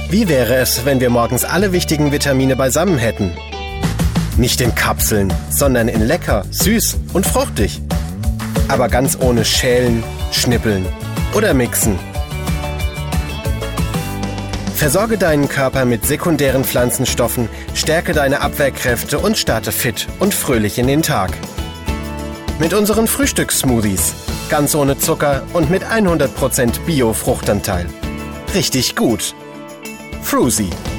Wie wäre es, wenn wir morgens alle wichtigen Vitamine beisammen hätten? Nicht in Kapseln, sondern in lecker, süß und fruchtig. Aber ganz ohne Schälen, Schnippeln oder Mixen. Versorge deinen Körper mit sekundären Pflanzenstoffen, stärke deine Abwehrkräfte und starte fit und fröhlich in den Tag. Mit unseren Frühstückssmoothies. Ganz ohne Zucker und mit 100% Bio-Fruchtanteil. Richtig gut. Fruzy.